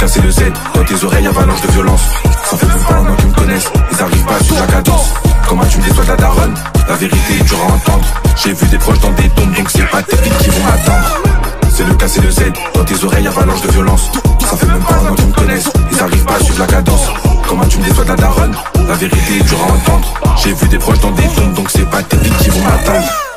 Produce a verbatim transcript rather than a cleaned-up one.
casser le Z, dans tes oreilles avalanche de violence. Ça fait même pas un an qu'ils me connaissent, ils arrivent pas à suivre la cadence. Comment tu me déçois de la daronne, la vérité est dure à entendre. J'ai vu des proches dans des tombes, donc c'est pas tes filles qui vont m'attendre. C'est le casser le Z, dans tes oreilles avalanche de violence. Ça fait même pas un an qu'ils me connaissent, ils arrivent pas à suivre la cadence. Comment tu me déçois de la daronne, la vérité est dure à entendre. J'ai vu des proches dans des tombes, donc c'est pas tes filles qui vont m'attendre.